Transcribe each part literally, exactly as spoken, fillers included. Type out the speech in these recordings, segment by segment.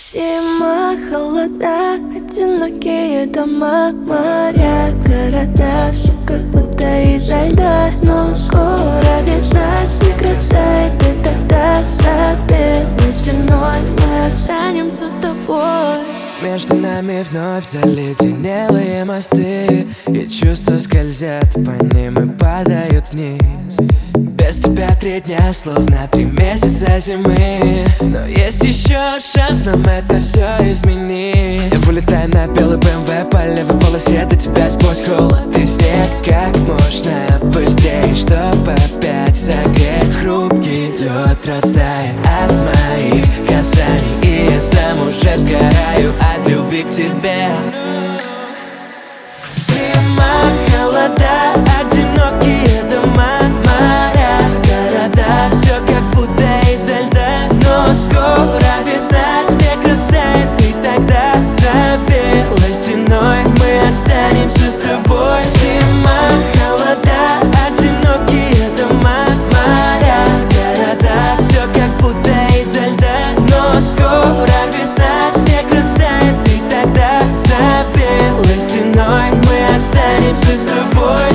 Зима, холода, одинокие дома, моря, города, все как будто изо льда. Но скоро весна, снег растает, и тогда за белой стеной мы останемся с тобой. Между нами вновь заледенелые мосты, и чувства скользят по ним и падают вниз. Без тебя три дня, словно три месяца зимы. Но есть еще шанс нам это все изменить. Я вылетаю на белый бэ эм вэ по левой полосе до тебя сквозь холод и снег. Как можно быстрее, чтоб опять согреть. Хрупкий лед растает от моих касаний, и я сам уже сгораю от любви к тебе. Зима, холода, одинокие дома, моря, города, все как будто изо льда. Но скоро весна, снег растает, и тогда за белой стеной мы останемся с тобой. Зима, холода, одинокие дома, моря, города, все как будто изо льда. Но скоро весна, снег растает, и тогда за белой стеной мы останемся с тобой.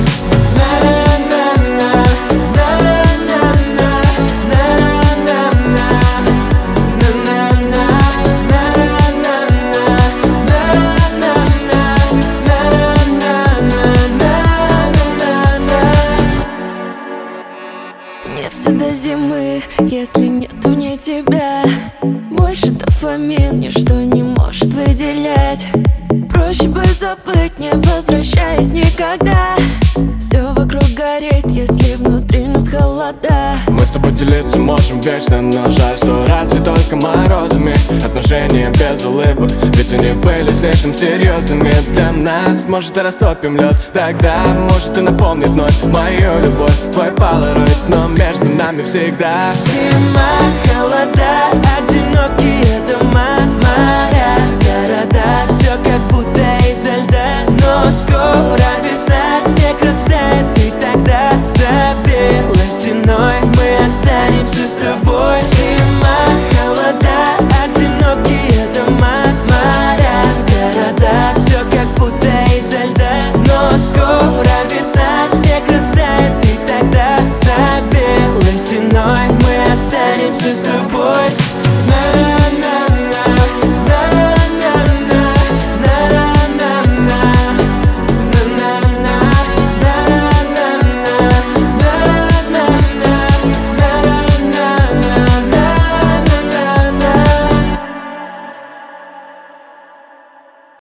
Не все до зимы, если нету ни тебя. Больше дофамин ничто не может выделять. Проще бы забыть, не возвращаясь никогда. Все вокруг горит, если внутри нас холода. Мы с тобой делиться можем вечно, но жаль, что разве только морозами. Отношения без улыбок, ведь они были слишком серьезными для нас. Может, и растопим лед, тогда может и напомнит вновь мою любовь, твой полароид, но между нами всегда зима, холода,